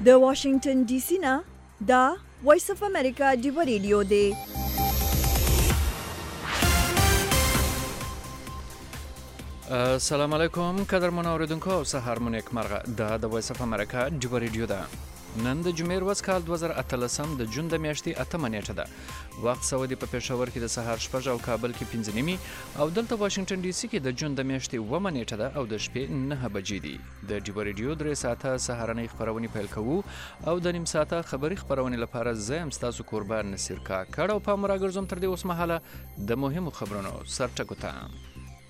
د واشنگټن ډي سي نه دا وایس اف امریکا ډیو ریډیو دی. السلام علیکم قدرمن اوریدونکو، سهار مو نیک مرغه. دا د وایس اف امریکا ډیو ریډیو ده. نن د جمعې ورځ کال 2018 د جون د میاشتې 8 نیټه ده. وخت سعودي په پېښور کې د سهار 6 او کابل کې 5 نیمي او دلته واشنگټن ډي سي کې د جون د میاشتې 9 نیټه ده او د شپې 9 بجې دي. د ډیو ریډیو 3 ساعته سهارنۍ خبرونه پیل کوو او د نیم ساعته خبري خبرونه لپاره زم تاسو قربان نصیر کا کړه او په مراګرزم تر دې اوس مهاله د مهمو خبرونو سرټکو ته.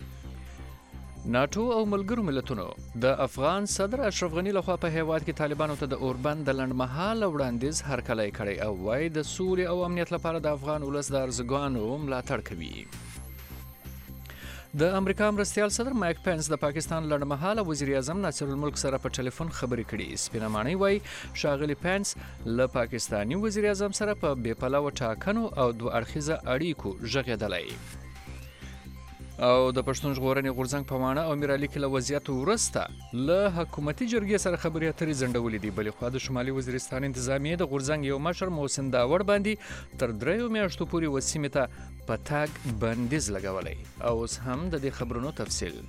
ناتو او ملګرو ملتونو د افغان صدر اشرف غنی لخوا په هیواد کې طالبانو ته د اوربند د لنډمهاله وړاندیز هرکلی کړی او وایي د سولې او امنیت لپاره د افغان ولس د ارزوګانو ملاتړ کوي. د امریکا مرستیال صدر مایک پنس د پاکستان لنډمهاله وزیر اعظم ناصر الملک سره په ټلیفون خبرې کړي. سپینه ماڼۍ وایي ښاغلي پنس له پاکستاني وزیر اعظم سره په بې پلوه ټاکنو او دوه اړخیزه اړیکو غږېدلی. او د پښتون ژغورنې غورځنګ په واڼه او میرعلي کې له وضعیت وروسته له حکومتي جرګې سره خبرې اترې ځنډولې دي. بلې خوا د شمالي وزیرستان انتظامیې د غورځنګ یو مشر محسن داوړ باندې تر 3 میاشتو پورې وسیمې ته په تاګ بندیز لګولی. او اوس هم د دې خبرونو تفصیل.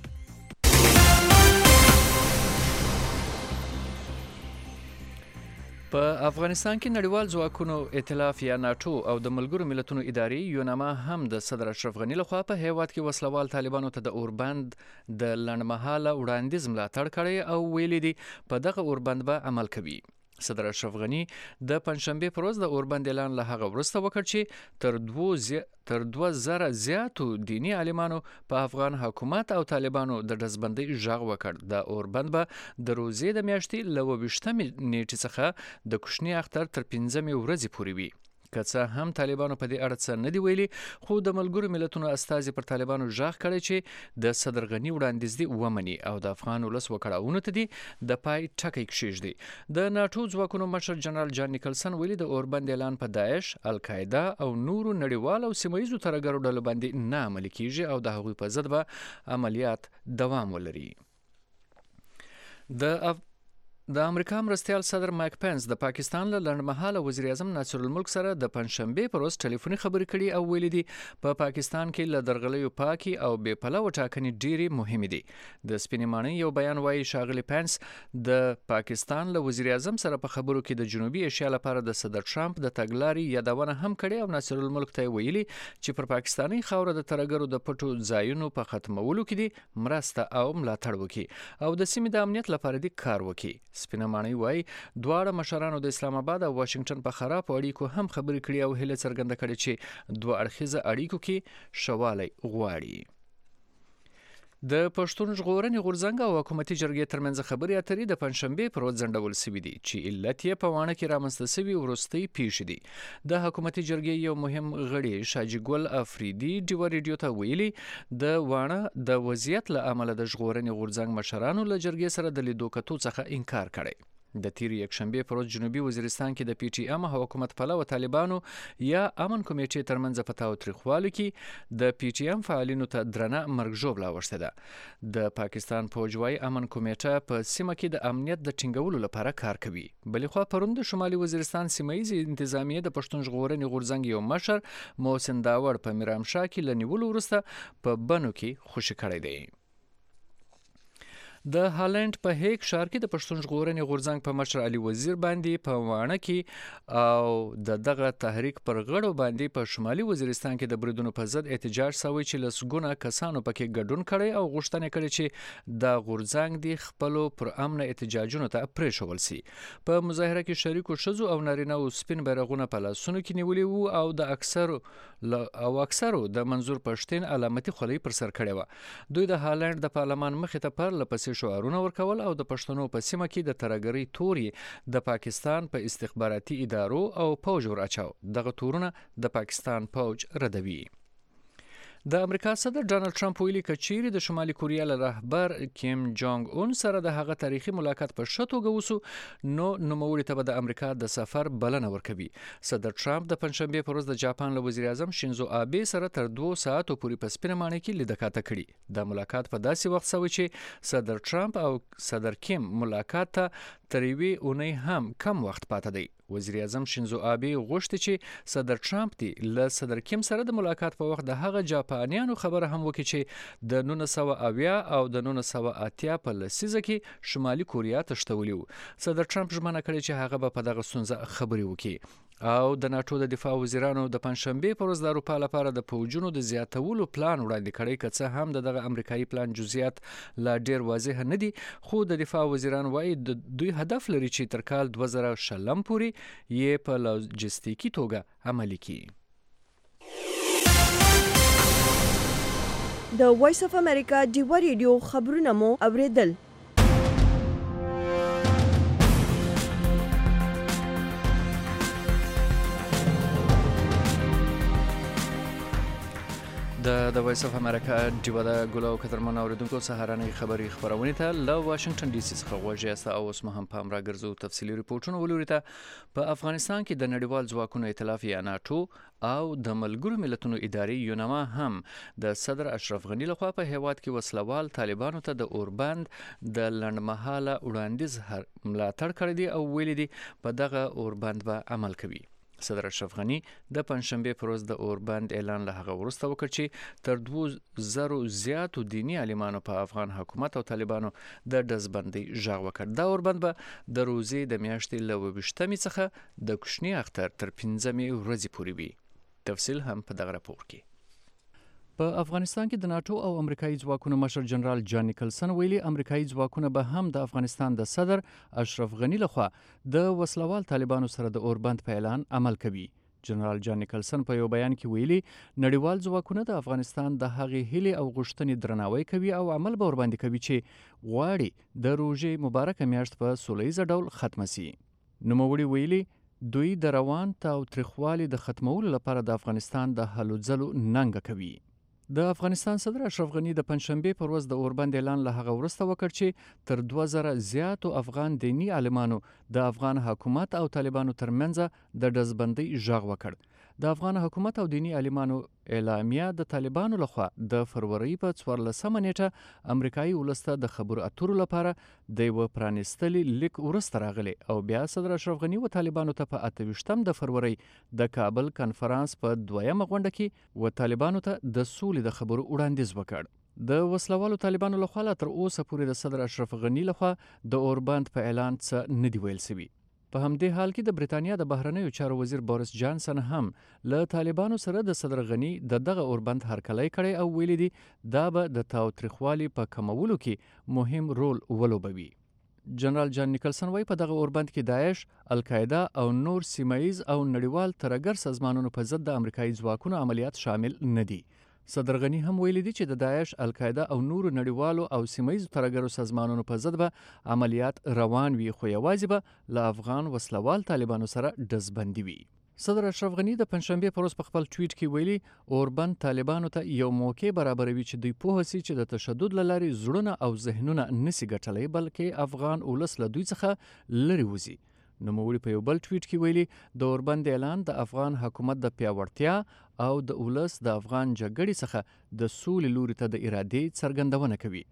په افغانستان کې نړیوال ځواکونو ائتلاف یا ناتو او د ملګرو ملتونو ادارې یوناما هم د صدر اشرف غنی لخوا په هیواد کې وسلوال طالبانو ته د اوربند د لنډمهاله وړاندیز ملاتړ کړی او ویلي دي په دغه اوربند به عمل کوي. صدر اشرف غنی د پنځشنبې پر ورځ د اوربند اعلان له هغه وروسته وکړ چې تر 2000 زیاتو دینی عالمانو په افغان حکومت او طالبانو د ډزبندۍ غږ وکړ. د اوربند به د روزې د میاشتې له 28 نیټې څخه د کوشني اختر تر 15 ورځې پورې وي. که څه هم طالبانو په دې اړه څه نه دی ویلي، خو د ملګرو ملتونو استازي پر طالبانو غږ کړی چې د صدر غنی وړاندیز دي ومني او د افغان ولس وکړاونه ته دي د پای ټکی کښیږدي. د ناتو ځواکونو مشر جنرال جان نیکلسن ویلي د اوربند اعلان په داعش، القاعده او نورو نړیوالو او سیمهییزو ترهګرو ډلو باندې نه عملي کیږي او د هغوی په ضد به عملیات دوام ولري. د امریکا مرستیال صدر مایک پنس د پاکستان له لنډمهاله وزیر اعظم ناصر الملک سره د پنځشنبې پر ورځ ټلیفوني خبرې کړي او ویلي دي په پاکستان کې له درغلیو پاکي او بې پلوه ټاکنې ډېرې مهمې دي. د سپینې ماڼۍ یو بیان وایي ښاغلي پنس د پاکستان له وزیر اعظم سره په خبرو کې د جنوبي ایشیا لپاره د صدر ټرمپ د تګلارې یادونه هم کړې او ناصر الملک ته ویلي چې پر پاکستاني خاوره د ترهګرو د پټو ځایونو په ختمولو کې دي مرسته او ملاتړ وکړي او د سیمې د امنیت لپاره دي کار وکړي. سپینه ماڼۍ وایي دواړه مشرانو د اسلام آباد او واشنگټن په خرابو اړیکو هم خبرې کړي او هیله څرګنده کړې چې دوه اړخیزه اړیکو کې شوالی غواړي. د پښتون ژغورنې غورځنګ او حکومتي جرګې ترمنځ خبرې اترې د پنځشنبې پر ورځ ځنډول شوي دي چې علت یې په واڼه کې رامنځته شوي وروستۍ پیښې دي. د حکومتي جرګې یو مهم غړي شاجي ګل افریدي ډیو ریډیو ته ویلي د واڼه د وضعیت له امله د ژغورنې غورځنګ مشرانو له جرګې سره د لیدو کتو څخه انکار کړی. د تیر یکشنبې پر ورځ جنوبي وزیرستان کې د پی ټی ام حکومت پلوه طالبانو یا امن کمیټې ترمنځ په تاوتریخوالي کې د پی ټی ام فعالینو ته درنه مرګ ژوبله اوښتې ده. د پاکستان پوځ وايي امن کمیټه په سیمه کې د امنیت د ټینګولو لپاره کار کوي. بلې خوا پرون د شمالي وزیرستان سیمهییزې انتظامیې د پښتون ژغورنې غورځنګ یو مشر محسن داوړ په میرامشاه کې له نیولو وروسته په بنو کې خوشي کړی دی. د هالند په هیګ ښار کې د پښتون ژغورنې غورځنګ په مشر علي وزیر باندې په واڼه کې او دغه تحریک پر غړو باندې په شمالي وزیرستان کې د بریدونو په ضد احتجاج شوی چې لسګونه کسانو پکې ګډون کړی او غوښتنه کړې چې د غورځنګ د خپلو پر امن احتجاجونو ته پرېښول سي. په مظاهره کې شریکو ښځو او نارینه او سپین بیرغونه په لاسونو کې نیولي وو او د اکثرو د منظور پښتین علامتي خولۍ پر سر کړې وه. دوی د هالند د پارلمان مخې ته پرله پسې شعارونه ورکول او د پښتنو په سیمه کې د ترهګرۍ توري د پاکستان په استخباراتي ادارو او پوج ور اچاو. دغه تورونه د پاکستان پوج ردوي. د امریکا صدر ډانلډ ټرمپ ویلي که چیرې د شمالي کوریا له رهبر کیم جونګ اون سره د هغه تاریخي ملاقات په ښه توګه وسو نو نوموړي ته به د امریکا د سفر بلنه ورکوي. صدر ټرمپ د پنځشنبې په ورځ د جاپان له وزیر اعظم شینزو آبې سره تر 2 ساعتو پورې په سپینه ماڼۍ کې لیدکاته کړي. د ملاقات په داسې وخت شوی چې صدر ټرمپ او صدر کیم ملاقات ته تر یوې اونۍ هم کم وخت پاته دی. وزیر اعظم شینزو آبی غوښتي چې صدر ټرمپ دی له صدر کیم سره د ملاقات په وخت د هغه جاپانیانو خبره هم وکړي چې د 1980 او د 1980 په لسیزه کې شمالي کوریا تښتولي وو. صدر ټرمپ ژمنه کړې چې هغه به په دغه ستونزه خبرې وکړي او د ناتو د دفاع وزیرانو د پنځشنبې پر ورځ د اروپا لپاره د پوځونو د زیاتولو پلان وړاندې کړی، که څه هم دغه امریکایي پلان جزئیات لا ډیر واضح نه دي، خو د دفاع وزیران وايي د دوی هدف لري چې تر کال 2020 پورې یې په لوجستیکي توګه عملي کړي. د وایس اف امریکا ډیوا ریډیو خبرونه مو اوریدل. د وایس اف امریکا ډیوا د ګلو قدرمن اوریدونکو سهارنۍ خبري خبرونه ته له واشنگټن ډي سي څخه غوږی او اوس هم پام را ګرځو تفصيلي ریپورتونه ولوري ته. په افغانستان کې د نړیوال ځواکونو ائتلاف یا ناتو او د ملګرو ملتونو ادارې یونما هم د صدر اشرف غنی لخوا په هیواد کې وسلوال طالبانو ته د اوربند د لنډمهاله وړاندیز ملاتړ کړی دی او ویلي دی په دغه اوربند به عمل کوي. صدر اشرف غنی د پنځشنبې پر ورځ د اوربند اعلان له هغه وروسته وکړ چې تر 2000 زیاتو دینی عالمانو په افغان حکومت او طالبانو د ډزبندۍ غږ وکړ. دا اوربند به د روزي د میاشتې له 28 څخه د کوشنی اختر تر 15 ورځې پورې وي. تفصیل هم په دغه راپور کې. په افغانستان کې د ناتو او امریکایي ځواکونو مشر جنرال جان نیکلسن ویلي امریکایي ځواکونه به هم د افغانستان د صدر اشرف غنی لخوا د وسلوال طالبانو سره د اوربند په اعلان عمل کوي. جنرال جان نیکلسن په یو بیان کې ویلي نړیوال ځواکونه د افغانستان د هغې هیلې او غوښتنې درناوی کوي او عمل به ورباندې کوي چې غواړي د روژې مبارکه میاشت په سوله ییز ډول ختمه سي. نوموړي ویلي دوی د روان تاوتریخوالي د ختمولو لپاره د افغانستان د هلو ځلو ننګه کوي. د افغانستان صدر اشرف غنی د پنځشنبې پر ورځ د اوربند اعلان له هغه وروسته وکړ چې تر 2000 زیاتو افغان دینی عالمانو د افغان حکومت او طالبانو ترمنځ د ډزبندۍ غږ وکړ. د افغان حکومت او دینی عالمانو اعلامیه د طالبانو لخوا د فروری په 14 نیټه امریکایي ولسته د خبرو اترو لپاره د یو پرانستلي لیک ورسته راغلی او بیا صدر اشرف غنی و طالبانو ته په 28 د فروری د کابل کنفرانس په دویمه غونډه کې و طالبانو ته د سولې د خبرو وړاندیز وکړ. د وسلوالو طالبانو لخوا تر اوسه پورې د صدر اشرف غنی لخوا د اوربند په اعلان څه نه دی ویل شوی. په همدې حال کې د بریتانیا د بهرنیو چارو وزیر بوریس جانسن هم له طالبانو سره د صدر غنی د دغه اوربند هرکلی کړی او ویلي دی دا به د تاوتریخوالي په کمولو کې مهم رول ولوبوي. جنرال جان نیکلسن وايي په دغه اوربند کې داعش، القاعده او نور سیمایز او نړیوال ترهګر سازمانونو په ضد د امریکایي ځواکونو عملیات شامل نه دي. صدر غنی هم ویلي دي چې د داعش، القاعده او نورو نړیوالو او سیمایزو ترهګرو سازمانونو په ضد به عملیات روان وي، خو یوازې به له افغان وسلوال طالبانو سره ډزبندي وي. صدر اشرف غنی د پنځشنبې پر ورځ په خپل ټویټ کې ویلي اوربند طالبانو ته یو موقع برابروي چې دوی پوه سي چې د تشدد له لارې زړونه او ذهنونه نسی ګټلی، بلکې افغان ولس له دوی څخه لرې وځي. نوموړي په یو بل ټویټ کې ویلي د اوربند اعلان د افغان حکومت د پیاوړتیا او د ولس د افغان جګړې څخه د سولې لوري ته د ارادې څرګندونه کوي.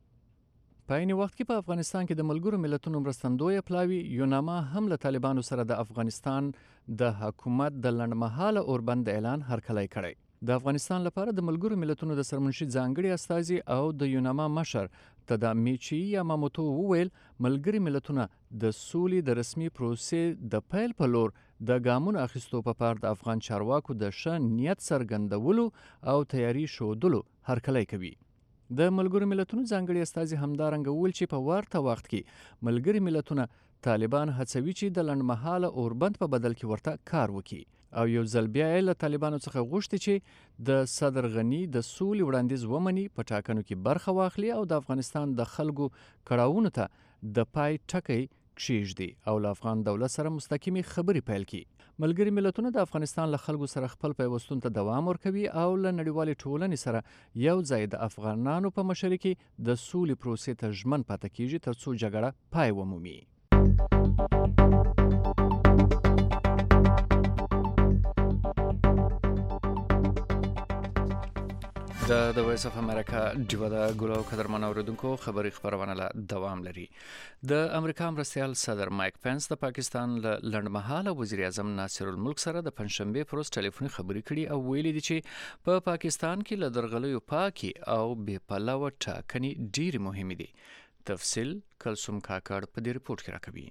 په عین وخت کې په افغانستان کې د ملګرو ملتونو مرستندویه پلاوي یونما هم له طالبانو سره د افغانستان د حکومت د لنډمهاله اوربند اعلان هرکلی کړی. د افغانستان لپاره د ملګرو ملتونو د سرمنشي ځانګړي استازي او د یونما مشر تدامیچی یاماموتو وویل ملګري ملتونه د سولې د رسمي پروسې د پیل په لور د ګامونو اخیستو په پار د افغان چارواکو د ښه نیت څرګندولو او تیاری ښودلو هرکلی کوي. د ملګرو ملتونو ځانګړي استازي همدارنګه وویل چې په ورته وخت کې ملګري ملتونه طالبان هڅوي چې د لنډمهاله اوربند په بدل کې ورته کار وکړي او یو ځل بیا له طالبانو څخه غوښتي چې د صدر غنی د سولې وړاندیز ومني، په ټاکنو کې برخه واخلي او د افغانستان د خلکو کړاوونو ته د پای ټکی کښیږدي او له افغان دولت سره مستقیمي خبرې پیل کړي. ملګري ملتونه د افغانستان له خلکو سره خپل پیوستون ته دوام ورکوي او له نړیوالې ټولنې سره یو ځای د افغانانو په مشرۍ کې د سولې پروسې ته ژمن پاتې کیږي ترڅو جګړه پای ومومي. د وایس اف امریکا ډیوه د ګلو قدرمن اوریدونکو خبري خبرونه له دوام لري. د امریکا مرستیال صدر مایک پنس د پاکستان له لنډمهاله وزیر اعظم ناصر الملک سره د پنځشنبه پر ورځ ټلیفوني خبري کړي او ویلي دي چې په پاکستان کې له درغلیو پاکي او بې پلوه ټاکنې ډېرې مهمې دي. تفصیل کلثوم کاکړ په دې رپورت کې راکوي.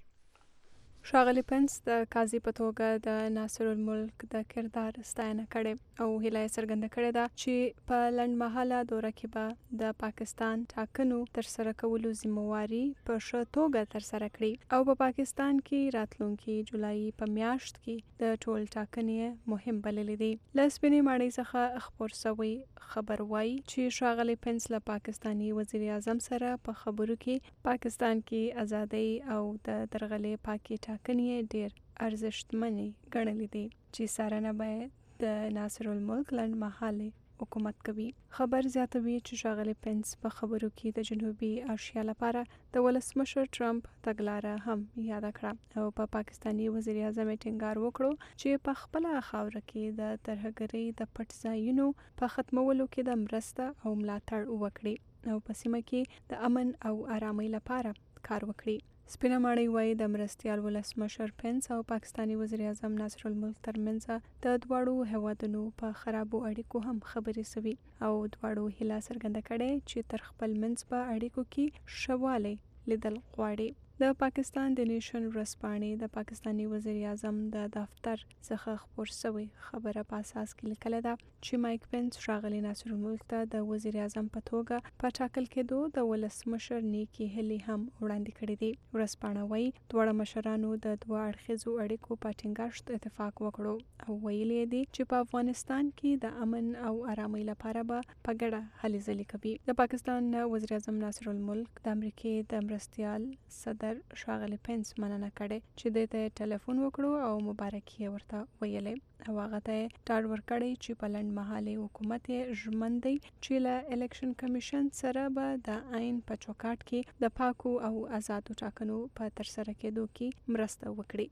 ښاغلي پنس د قاضي په توګه د ناصر الملک د کردار ستاینه کړې او هیله یې څرګنده کړې ده چې په لنډمهاله دوره کې به د پاکستان ټاکنو ترسره کولو ذمہواري په ښه توګه ترسره کړي او په پاکستان کې راتلونکي جولای په میاشت کې د ټول ټاکنې مهم بللې دي. له سپینې ماڼۍ څخه خپور شوی خبر وایي چې ښاغلي پنس له پاکستاني وزیر اعظم سره په خبرو کې پاکستان کې ازادۍ او د درغلې پاکي ټاکنې ډېر ارزښتمنې ګڼلې دي چې څارنه به د ناصر الملک لنډمهالې حکومت کوي. خبر زیاتوي چې ښاغلي پنس په خبرو کې د جنوبي ایشیا لپاره د ولسمشر ټرمپ تګلاره هم یاد کړه او په پاکستاني وزیر اعظم ټینګار وکړو چې په خپل خاوره کې د ترهګرۍ د پټ ځایونو په ختمولو کې د مرسته او ملاتړ وکړي او په سیمه کې د امن او آرامۍ لپاره کار وکړي. سپینه ماڼۍ وایي د مرستیال ولسمشر پنس او پاکستاني وزیر اعظم ناصر الملک ترمنځ د دواړو هیوادونو په خرابو اړیکو هم خبرې شوي او دواړو هیله څرګنده کړې چې تر خپل منځ په اړیکو کې ښه والی لیدل غواړي. د پاکستان د نیشن ورځپاڼې د پاکستاني وزیر اعظم د دفتر څخه خپور شوی خبره په اساس کې لیکل ده چې مایک پنس ښاغلي ناصر الملک ته د وزیر اعظم په توګه په ټاکل کېدو د ولسمشر نیکي هیلې هم وړاندې کړې دي. ورځپاڼه وایي دواړه مشرانو د دوه اړخیزو اړیکو په ټینګښت اتفاق وکړو او ویلي دي چې په افغانستان کې د امن او آرامۍ لپاره به په ګډه هلې ځلې کوي. د پاکستان وزیر اعظم ناصر الملک د امریکې د مرستیال صدر ښاغلي پنس مننه کړې چې دې ته ټلیفون وکړو او مبارکي یې ورته ویلې او هغه ته ډاډ ورکړی چې په لنډمهالې حکومت یې ژمن دی چې له الیکشن کمیشن سره به د عین په چوکاټ کې د پاکو او آزادو ټاکنو په ترسره کېدو کې مرسته وکړي.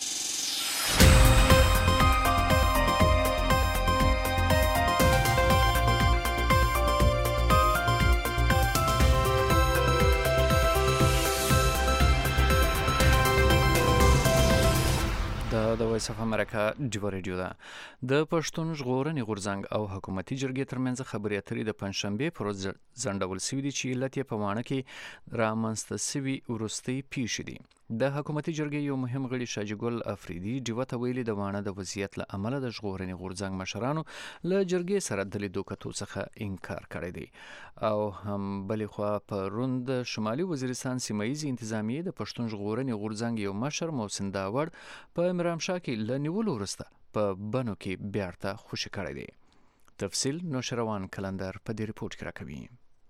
د وایس اف امریکا ډیوه ریډیو ده. د پښتون ژغورنې غورځنګ او حکومتي جرګې ترمنځ خبرې اترې د پنځشنبې پر ورځ ځنډول شوي دي چې علت یې په واڼه کې رامنځته شوي وروستۍ پیښې دي. د حکومتي جرګې یو مهم غړي شاجي ګل افریدي ډیوه ته ویلي د واڼه د وضعیت له امله د ژغورنې غورځنګ مشرانو له جرګې سره د لیدو کتو څخه انکار کړی دی او هم بلې خوا په روند شمالي وزیرستان سیمایي انتظامیې د پښتون ژغورنې غورځنګ یو مشر محسن داوړ په مرامشاه کې له نیولو وروسته په بنو کې بیرته خوشي کړی دی. تفصیل نوشروان کلندر په دې رپورت کې راکوي.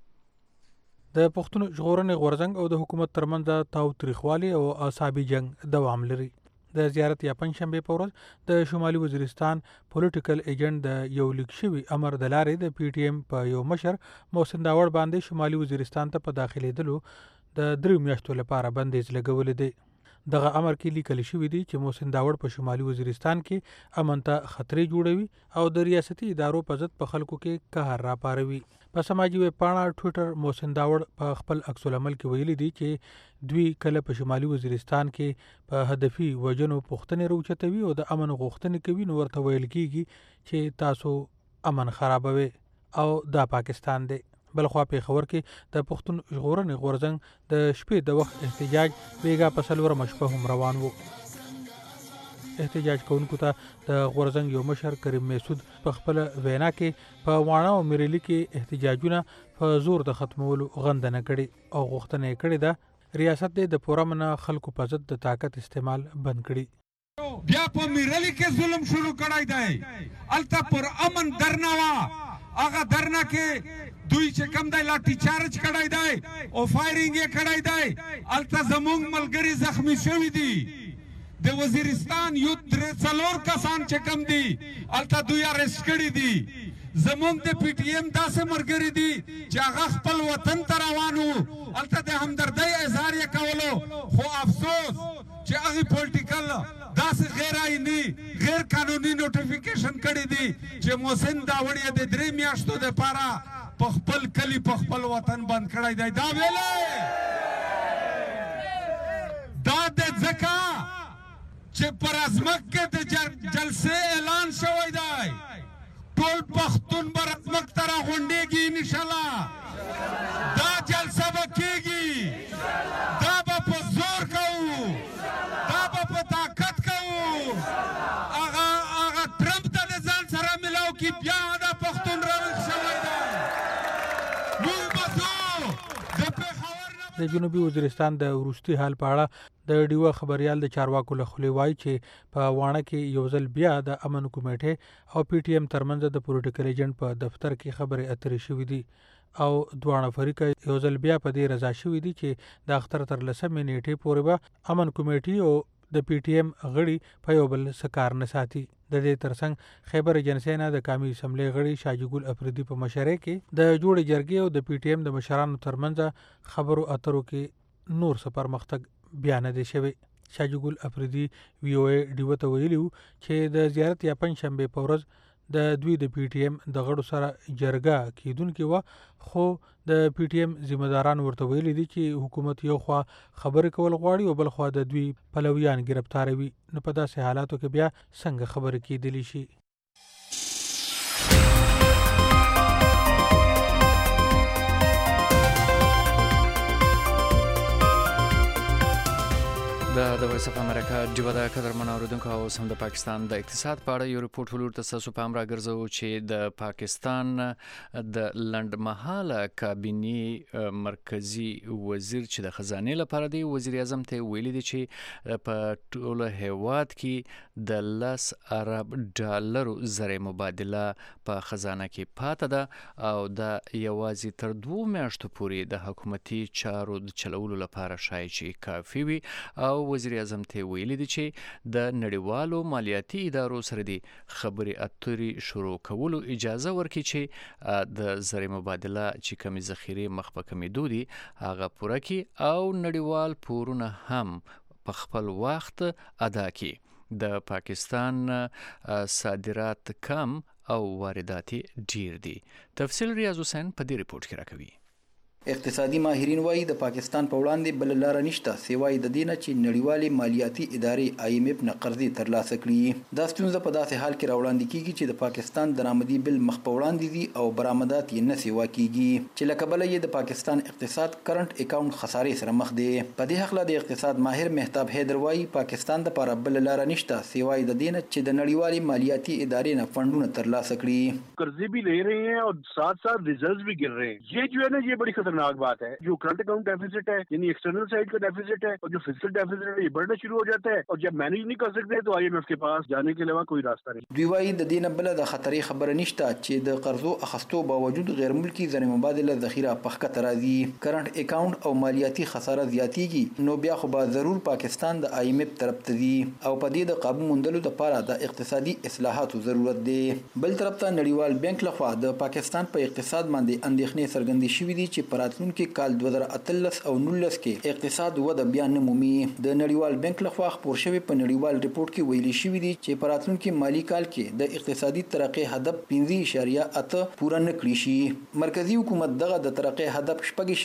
د پښتون ژغورنې غورځنګ او د حکومت ترمنځ تاوتریخوالي او اعصابي جنگ دوام لري. د زیارت یا پنځشنبه په ورځ د شمالي وزیرستان پولیټیکل ایجنټ د یو لیک شوي امر د لارې د پی ټی ایم په یو مشر محسن داوړ باندې شمالي وزیرستان ته په داخلېدلو د 3 میاشتو لپاره بندیز لګولې دی. دغه امر کې لیکل شوی دی چې محسن داوړ په شمالي وزیرستان کې امن ته خطرې جوړوي او د ریاستي ادارو په ضد په خلکو کې قهر راپاروي. په سماجي ویب پاڼه ټویټر محسن داوړ په خپل عکس العمل کې ویلي دی چې دوی کله په شمالي وزیرستان کې په هدفي وجنو پوښتنې راوچتوي او د امن غوښتنې کوي نو ورته ویل کېږي چې تاسو امن خرابوي او دا پاکستان دی. بلخوا پیښور کې د پښتون ژغورنې غورځنګ د شپې د وخت احتجاج بیګا په څلورمه شپه هم روان وو. احتجاج کوونکو ته د غورځنګ یو مشر کریم مسعود په خپل وینا کې په واڼه او میرلی کې احتجاجونه په زور د ختمولو غندنه کړي او غوښتنه یې کړې ده ریاست د پورامنه خلکو په ضد د طاقت استعمال بند کړي. بیا په میرلی کې ظلم شروع کړای دی. الته پر امن درنوا هغه درنه کې دوی چې کم دی لاټي چارج کړای دی او فایرینګ یې کړای دی. الته زموږ ملګری زخمی شوي دي. د وزیرستان یوت 3 کسان چې کم دي الته دوی ارست کړي دي. زموږ د پی ټی ایم داسې ملګري دي چې هغه خپل وطن ته روان وو الته د همدردۍ اظهار یې کولو خو افسوس چې هغې پولیټیکل داسې غیر نه غیر قانوني نوټیفیکیشن کړی دی چې محسن داوړی د 3 میاشتو د پاره په خپل کلی په خپل وطن بند کړی دی. دا ویلې دا د ځکه چې پر ازمک کې د جلسې اعلان شوی دی ټول پښتون به ازمک ته راغونډېږي انشاءالله. دا جلسه به کېږي، دا به په زور کوو، دا به په طاقت کوو. هغه ټرمپ ته د ځان سره ملاو کړي بیا دا پښتون راویښ شوی دی. موږ به ځو د پېښور نه. د جنوبي وزیرستان د وروستي حال په اړه د ډیوه خبريال د چارواکو له خولې وایي چې په واڼه کې یو ځل بیا د امن کمیټې او پی ټی ایم ترمنځ د پولیټیکل ایجنټ په دفتر کې خبرې اترې شوې دي او دواړه فریق یو ځل بیا په دې رضا شوي دي چې د اختر تر 10 نیټې پورې به امن کمیټې او د پی ټی ایم غړي په یو بل سکار نه ساتي. د دې ترڅنګ خیبر ایجنسی نه د قومي اسمبلی غړي شاجي ګل افریدي په مشرۍ کې د جوړې جرګې او د پی ټی ایم د مشرانو ترمنځ خبرو اترو کې نور څه پرمختګ بیان دي شوی. شاجي ګل افریدي وی او ای ډیو ته ویلي چې د زیارت یا پنځشنبه په ورځ د دوی د پی ټی ایم د غړو سره جرګه کیدونکې و، خو د پی ټی ایم ذمہداران ورته ویلي دي چې حکومت یو خوا خبرې کول غواړي او بل خوا د دوی پلویان گرفتاروي. نو په داسې حالاتو کې بیا څنګه خبرې کیدلی شي؟ د وایس اف امریکا ډیو د قدرمن اوریدونکو او سم د پاکستان د اقتصاد په اړه یو ریپورت ولور تاسو په امر راګرځو چې د پاکستان د لنډمهاله کابینې مرکزی وزیر چې د خزانه لپاره دی وزیر اعظم ته ویلي دي چې په ټول هیواد کې د 10 ارب ډالر زره مبادله په خزانه کې پاتې ده او د یوازې تر 2 میاشتو پورې د حکومتي چارو د چلولو لپاره شایي چې کافي وي. او وزیر اعظم ته ویلي دي چې د نړیوالو مالیاتي ادارو سره د خبرې اترې شروع کولو اجازه ورکړي چې د زر مبادله چې کمی ذخیره مخ په کمیدو دي هغه پوره کړي او نړیوال پورونه هم په خپل وخت ادا کړي. د پاکستان صادرات کم او واردات ډیر دي. تفصیل ریاض حسین په دې ریپورت کې راکوي. اقتصادي ماهرین وایي د پاکستان په وړاندې بل لار نشته سیوای د دینه چې نړیوالې مالیاتي ادارې آی ایم ایف نه قرضې ترلاسه کړي. دا ستونزه په داسې حال کې راوړاندې کیږي چې د پاکستان درآمدي بل مخ په وړاندې دي او برآمدات یې نه سیوا کیږي چې لکه بل یې د پاکستان اقتصاد کرنٹ اکاونټ خسارې سره مخ دی. په دې حق له د اقتصاد ماهر مهتاب حیدر وایي پاکستان د لپاره بل لار نشته سیوای د دینه چې د نړیوالې مالیاتي ادارې نه فندونه ترلاسه کړي. قرضې بھی لے رہے ہیں اور ساتھ ساتھ ریزروز بھی گر رہے ہیں. یہ جو ہے نا یہ بڑی خطرناک بات ہے. جو کرنٹ اکاؤنٹ ڈیفیسٹ ہے یعنی ایکسٹرنل سائیڈ کا ڈیفیسٹ ہے اور جو فزیکل ڈیفیسٹ ہے یہ بڑھنا شروع ہو جاتا ہے اور جب مینیج نہیں کر سکتے تو آئی ایم ایف کے پاس جانے کے علاوہ کوئی راستہ نہیں. دوی وايي د دې نه بل د خطرې خبره نشته چې د قرضو اخستو باوجود غیر ملکی زر مبادله ذخیره پخکته راځي. کرنٹ اکاؤنٹ او مالیاتي خساره زیاتیږي نو بیا خو به ضرور پاکستان د آئی ایم ایف طرف ته ځي او په دې د قابو موندلو لپاره د اقتصادي اصلاحاتو ضرورت دی. بل طرف ته نړیوال بانک لخوا د پاکستان په اقتصاد باندې اندېښنې څرګندې شوې دي چې په راتلونکي کال 2013 او 19 کې اقتصاد وده بیا نه مومي. د نړیوال بانک لخوا خپور شوی په نړیوال ریپورت کې ویلي شوی دی چې په راتلونکي مالی کال کې د اقتصادي ترقۍ هدف 15.8 پوره نه کړی شي. مرکزی حکومت دغه د ترقۍ هدف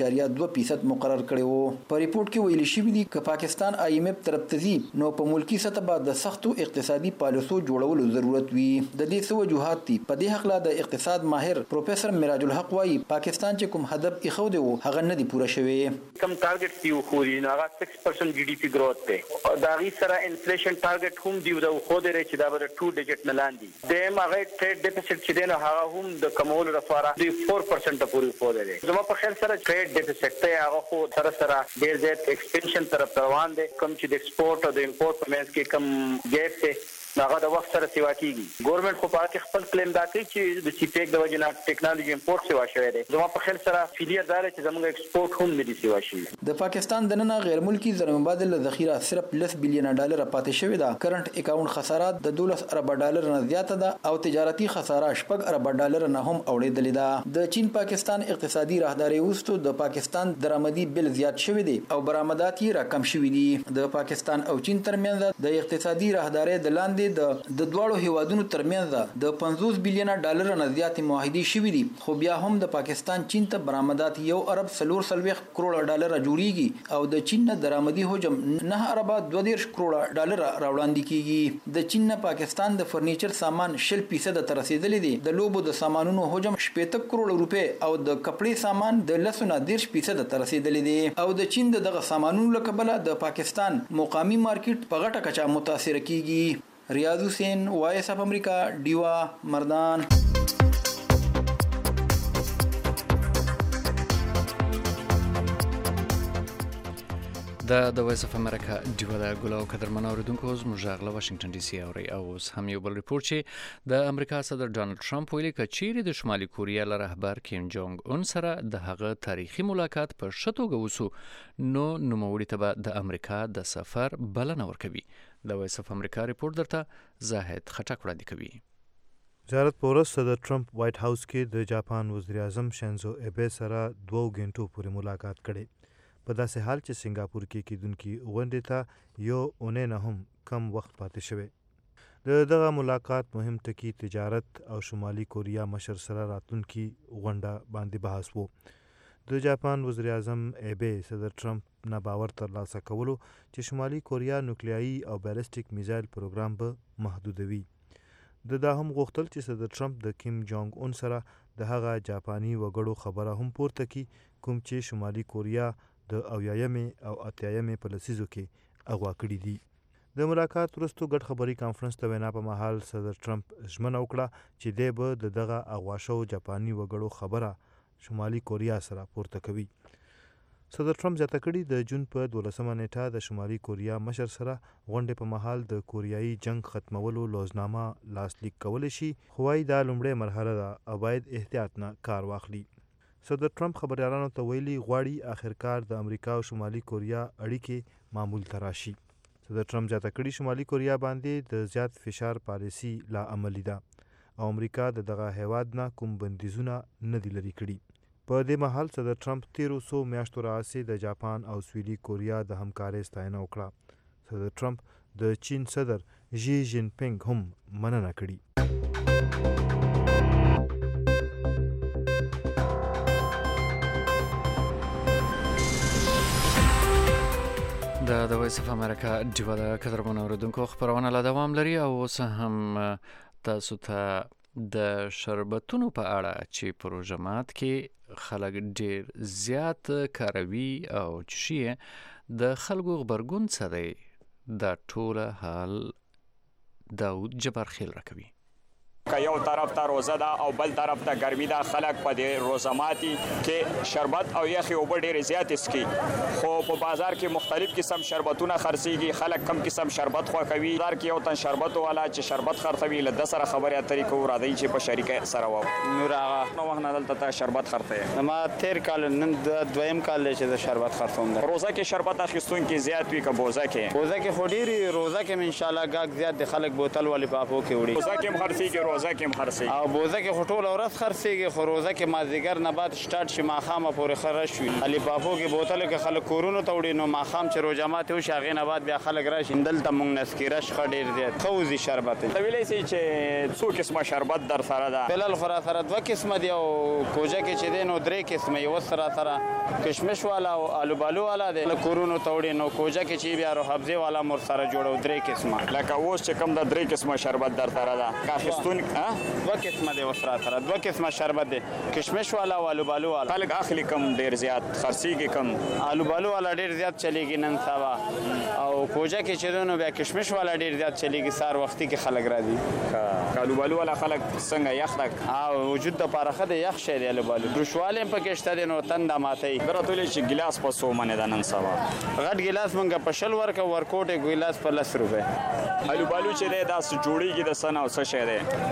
6.2% مقرر کړی وو. په ریپورت کې ویلي شوی دی چې پاکستان آئی ایم ایف طرف ته ځي نو په ملکی سطح باندې د سختو اقتصادي پالیسو جوړولو ضرورت وي. د دې څه وجوهات دي په دې حق له د اقتصاد ماهر پروفیسور میراج الحق وايي پاکستان چې کوم هدف یې خو دی هغه نه دی پوره شوی. کم ټارګټ دی خو دی نو هغه 6% جی ډی پی گروث ته او دا غي سره انفلیشن ټارګټ هم دی او خو دی چې دا به 2 ډیجټ نه لاندې د هغه ټریډ ډیفیسټ چې دی نو هغه هم د کمول لپاره دی 4% پورې خو دی. زما په خیال سره ټریډ ډیفیسټ ته هغه خو سره ډیر زیات ایکسپنشن طرف روان دی. کم چې د ایکسپورټ او د امپورټ په منځ کې کم ګیپ ته هغه د وخت سره سیوا کیږي. ګورنمنت خو پاره خپل کلیم دا کوي چې د سی پی ایک د وجنه ټیکنالوژي امپورټ سیوا شوی دی. زما په خیال سره فیلیر دار چې زموږ ایکسپورټ هم نه دي سیوا شوی. د پاکستان د نن غیر ملکی زر مبادله ذخیره صرف 10 بلین ډالر پاتې شوی ده. کرنٹ اکاؤنٹ خسارات د 12 ارب ډالر نه زیاته ده او تجارتی خساره 8 ارب ډالر نه هم اوړېدلې ده. د چین پاکستان اقتصادي راهداري وستو د پاکستان درآمدي بل زیات شوی دی او برآمدات یې راکم شوی دي. د پاکستان او چین ترمنځ د اقتصادي راهداري د لاندې د دواړو هیوادونو ترمنځ د 50 بلین ډالر نه زیات معاهدې شوې دي، خو بیا هم د پاکستان چین ته برآمدات 1 ارب 440 کروڑ ډالر جوړیږي او د چین نه درآمدي حجم 9 ارب 22 کروڑ ډالر راوړاندې کیږي. د چین نه پاکستان د فرنیچر سامان 0% ته رسیدلې دي، د لوبو د سامانونو حجم 70 کروڑ روپے او د کپړې سامان د 10% ته رسیدلې دي او د چین دغه سامانونو لکبله د پاکستان مقامی مارکیټ په غټه کچا متاثر کیږي. ریاض حسین، وایس اف امریکا، ډیوا، مردان. د وایس اف امریکا ډیوا د ګلو قدرمن اوریدونکو زموږ غږ له واشنگټن ډي سي اوري. او اوس هم یو بل ریپورت چې د امریکا صدر ډانلډ ټرمپ ویلي چې چیرې د شمالي کوریا له رهبر کیم جونګ اون سره د هغه تاریخي ملاقات په ښه توګه وسو نو نوموړي ته به د امریکا د سفر بلنه ورکوي. د وایس اف امریکا ریپورت درته زاهد خټک وړاندې کوي. زیارت پورس صدر ټرمپ وایټ هاوس کې د جاپان وزیر اعظم شینزو ایبه سره 2 غنټو پورې ملاقات کړي. په داسې حال چې سنگاپور کې کېدونکي غونډې ته یو اونۍ نه هم کم وخت پاتې شوی. د دغه ملاقات مهم ټکي تجارت او شمالي کوریا مشر سره راتلونکي غونډه باندې بحث وو. د جاپان وزیر اعظم ایبه صدر ټرمپ نه باور ترلاسه کولو چې شمالي کوریا نوکلیایي او بیلسټیک میزایل پروګرام به محدودوي. دا هم غوښتل چې صدر ټرمپ د کیم جونګ اون سره د هغه جاپاني وګړو خبره هم پورته کړي کوم چې شمالي کوریا د 80مې او 80مې په لسیزو کې اغوا کړي دي. د ملاقات وروسته ګډ خبري کانفرنس ته وینا په مهال صدر ټرمپ ژمنه وکړه چې دی به د دغه اغوا شو جاپاني وګړو خبره شمالي کوریا سره پورته کوي. صدر ټرمپ زیاته کړي د جون په 12مه نیټه د شمالي کوریا مشر سره غونډې په مهال د کوریایي جنگ ختمولو لوزنامه لاسلیک کول شي، خو وايي دا لومړی مرحله ده او باید احتیاط نه کار واخلي. صدر ټرمپ خبريالانو ته ویلي غواړي آخرکار د امریکا او شمالي کوریا اړیکې معمول ته راشي. صدر ټرمپ زیاته کړي شمالي کوریا باندې د زیات فشار پالیسي لا عملي ده او امریکا د دغه هیواد نه کوم بندیزونه نه دي لري کړي. په دې مهال صدر ټرمپ 1300 میاشتو راهیسې د جاپان او سویلي کوریا د همکارۍ ستاینه وکړه. صدر ټرمپ د چین صدر ژي جین پینګ هم مننه کړې. د وایس اف امریکا ډیوا د قدرمن اوریدونکو خبرونه لا دوام لري او اوس هم تاسو ته د شربتونو په اړه چې پروژه مات کې خلک ډیر زیات کاروي او چې د خلکو خبرګون سره د ټوله حال داود جبار خیل راکوي. که یو طرف ته روزه ده او بل طرف ته ګرمي ده، خلک په دې روزه ماتي کې شربت او یخې اوبه ډېرې زیاتې څښي، خو په بازار کې مختلف قسم شربتونه خرڅېږي. خلک کم قسم شربت خوښوي. بازار کې یو تن شربت والا چې شربت خرڅوي له ده سره خبرې اترې کوو، راځئ چې په شریکه سره وو. نور هغه نو وخت نه دلته ته شربت خرڅوې؟ ما تېر کال نن دویم کال دی چې زه شربت خرڅوم. روزه کې شربت اخیستونکي زیات وي که بوزه کې؟ بوزه کې خو ډېرې، روزه کې هم انشاءالله ګاګ زیات دی، خلک بوتل ولې په اپو کې وړي. روزه کې هم خرڅېږي، روزه کې هم خرڅېږي او بوزه کې خو ټوله ورځ خرڅېږي، خو روزه کې مازدیګر نه بعد سټارټ شي ماښامه پورې ښه رش وي. لفافو کې بوتلو کې خلک کورونو ته وړي، نو ماښام چې روژه ماتې وشي هغې نه بعد بیا خلک راشي. دلته موږ نسکي رش ښه ډېر زیات ښه وځي شربت. ته ویلی سئ چې څو قسمه شربت در سره ده؟ فلحال خو را سره 2 قسمه دي او کوژه کې چې دی نو 3 قسمه یې اوس را سره کشمش والا او آلو بالو والا دی. کورونو ته وړي، نو کوژه کې چې بیا روحفزې والا مور سره جوړو 3 قسمه. لکه اوس چې کوم د 3 قسمه شربت در سره ده که اخیستونکي 2 قسمه دی اوس را سره 2 قسمه شربت دی، کشمش والا او آلو بالو والا. خلک اخلي کم ډېر زیات خرڅېږي کم؟ آلو بالو والا ډېر زیات چلیږي نن سبا، او کوژه کې چې دی نو بیا کشمش والا ډېر زیات چلیږي، سهار وختي کې خلک راځي. آلو بالو والا خلک څنګه یخ ده؟ وجود دپاره ښه دی، یخ شی دی آلو بالو. دروشوالی هم پکې شته دی نو تنده ماتوي. ده راته ویلې چې ګیلاس په څو منې ده نن سبا؟ غټ ګیلاس موږ په 10 ورکوو، ورکوټ ګیلاس په 10 روپۍ. آلو بالو چې دی دا څه جوړېږي د څه نه او څه شی دی؟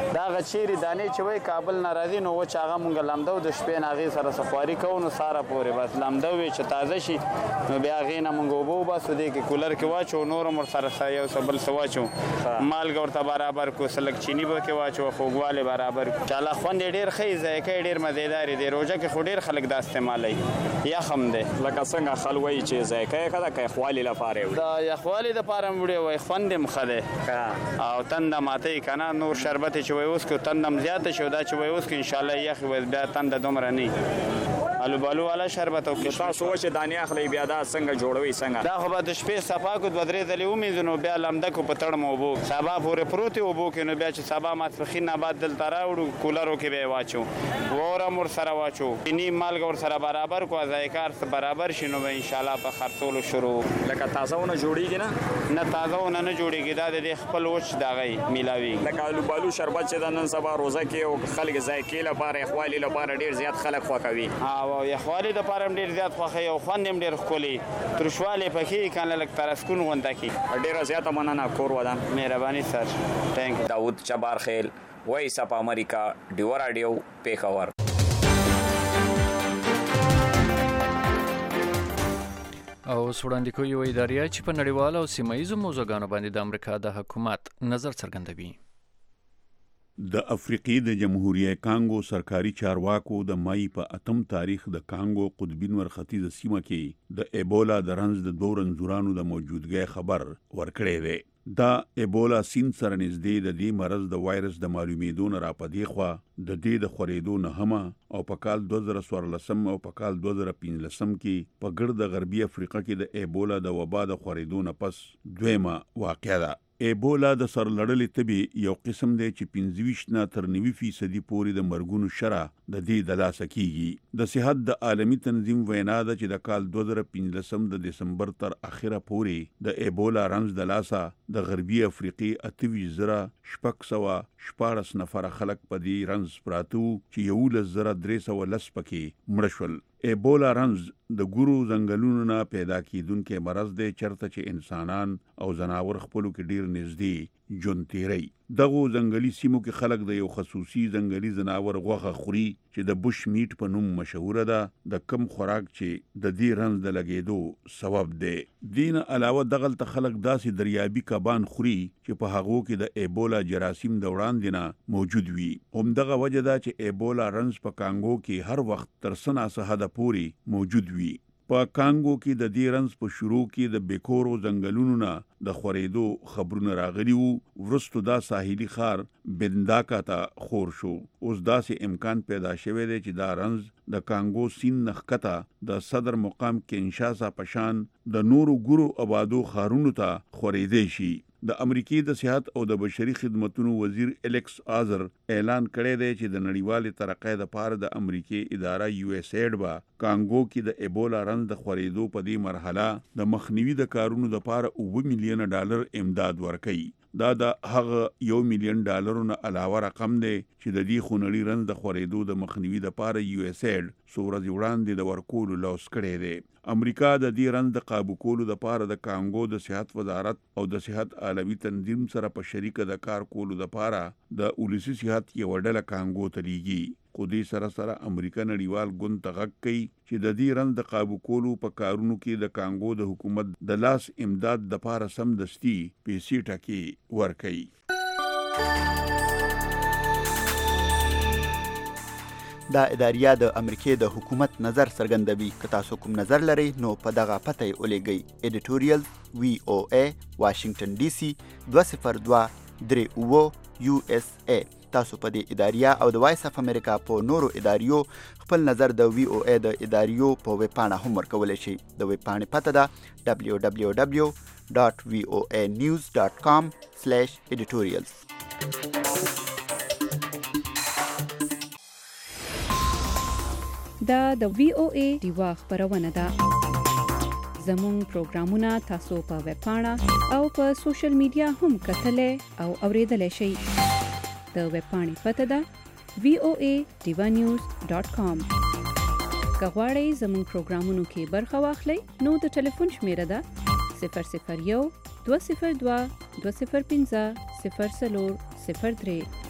دا غچيري دانې چې وای کابل ناراضي نو و چې هغه مونږ لامدو د شپې ناغي سره سفاری کوو نو ساره پورې بس لامدو وي چې تازه شي نو بیا غې نه مونږ وبو بس دې کې کولر کې واچو نور مر سره یو سبل سواچو مالګ ورته برابر کو سلک چینی به کې واچو خوګواله برابر چاله خوند ډیر خې ځکه ډیر مزیدار دی روزه کې خو ډیر خلک دا استعمالي یا خم دی لکه څنګه خلوي چې ځکه کله کې خوالي لپاره وي دا یا خوالي د پاره وړي وای خوندم خله او تند ماته کنه نور شربت چې وای اوس کو تندم زیات شو دا چې وای اوس کې ان شاء الله یخ وای بیا تند دومره نه الو بالو والا شربت او تاسو چې دانې اخلي بیا دا څنګه جوړوي څنګه دا خو به د شپې صفا کو د درې ځلې ومیزنو بیا لمده کو په تړ مو بو سبا پورې پروت او بو کې نو بیا چې سبا ماسپخین نه بعد دل تراوړو کولرو کې به واچو وره مر سره واچو نی مالګ ور سره برابر کو ځایکار سره برابر شینو به ان شاء الله په خرڅولو شروع لکه تازهونه جوړیږي نه تازهونه نه جوړیږي دا د خپل وچ داغي میلاوي لکه الو بالو شربت چې د نن سبا روزه کې او خلک ځایکې لپاره اخوالي لپاره ډیر زیات خلک خوښوي او اخوالي د پاره ډیر زیات خوښي او خوندم ډیر خولي ترشواله پکې کنه لک ترسکون غونډه کی ډیر زیات مننه کور ودان مهرباني سر ثانک داود چبارخیل وایس اپ امریکا ډیو رادیو پیښور او وړاندې کوي یو ادارې چې په نړیوالو او سیمایي موضوعاتو باندې د امریکا د حکومت نظر څرګندوي. د افریقې د جمهوریت کانګو سرکاري چارواکو د مای په 8 تاریخ د کانګو قطبین ورختیزه سیمه کې د ایبولا د رنځ د دوه رنځورانو د موجودګۍ خبر ورکړی دی. دا ایبولا سین سره نږدې د دې مرض د وایرس د معلومېدو نه راپدې خوا د دې د خورېدو نه هم او په کال 2014 او په کال 2015 کې په ګرد غربي افریقا کې د ایبولا د وبا د خورېدو نه پس دویمه واقعه ده. ایبولا د سر لړلې تبي یو قسم دی چې 25 نه تر 90% پورې د مرګونو شره د دې د لاسه کیږي. د صحت د عالمي تنظیم وینا ده چې د کال 2015 د دسمبر تر اخره پورې د ایبولا رنځ د لاسه د غربي افریقې 28,614 نفر خلک په دې رنځ پراتو چې 11,310 پکې مړ شول. ایبولا رنځ د ګورو ځنګلونو نه پیدا کیدونکې مرض دی چرته چې انسانان او ځناور خپلو کې ډیر نږدې ژوند تیری. دغه ځنګلي سیمو کې خلک د یو خصوصي ځنګلي ځناور غوښه خوري چې د بوش میټ په نوم مشهوره ده. د کم خوراک چې د دې رنځ د لګېدو سبب دی. دین علاوه دغلته خلک داسې دریابي کبان خوري چې په هغو کې د ایبولا جراثیم د وړاندې نه موجود وي. همدغه وجه ده چې ایبولا رنځ په کانګو کې هر وخت تر سناسه حده پورې موجود وي. په کانګو کې د دې رنځ په شروع کې د بیکورو ځنګلونو نه د خورېدو خبرونه راغلي وو. وروستو دا ساحلي ښار بنداکا ته خور شو. اوس داسې امکان پیدا شوی دی چې دا رنځ د کانګو سیند نه ښکته د صدر مقام کینشاسا په شان د نورو ګورو آبادو ښارونو ته خورېدی شي. د امریکای د صحت او د بشري خدماتو وزیر الیکس آزر اعلان کړی دی چې د نړیوالې ترقۍ لپاره د امریکای اداره USAID با کانګو کې د ایبولا رنځ د خورېدو په دې مرحله د مخنیوي د کارونو لپاره $9 ملیون امداد ورکړي. دا د هغه $1 ملیون نه علاوه رقم دی چې د دې خونړي رنځ د خورېدو د مخنیوي لپاره USAID څو ورځې وړاندې د ورکولو لوس کړی دی. امریکا د دې رنځ د قابو کولو لپاره د کانګو د صحت وزارت او د صحت عالمي تنظیم سره په شریکه د کار کولو لپاره د ولسی صحت یو ډله کانګو ته لیږي. خو دې سره سره امریکا نړیوال ګوند ته غږ کوي چې د دې رنځ د قابو کولو په کارونو کې د کانګو د حکومت د لاس امداد لپاره سمدستي پیسې ټاکي ورکړي. دا اداریه د امریکای د حکومت نظر څرګندوي. که تاسو کوم نظر لرئ نو په دغه پته یې ولېږئ. ایډیټوریال VOA واشنگټن DC 20238 USA. تاسو په دې اداریه او د وایس اف امریکا په نورو اداریو خپل نظر د VOA د اداریو په ویب پاڼه هم ورکولی شئ. د ویب پاڼې پته ده www.voanews.com/editorials. دا د VOA دیوا خبرونه ده. زموږ پروګرامونه تاسو په ویب پاڼه او په سوشل میډیا هم کتلای او اوریدلای شئ. د ویب پاڼې پته ده voanews.com. که غواړئ زموږ پروګرامونو کې برخه واخلئ نو د ټلیفون شمیره ده 001 202 205 0403.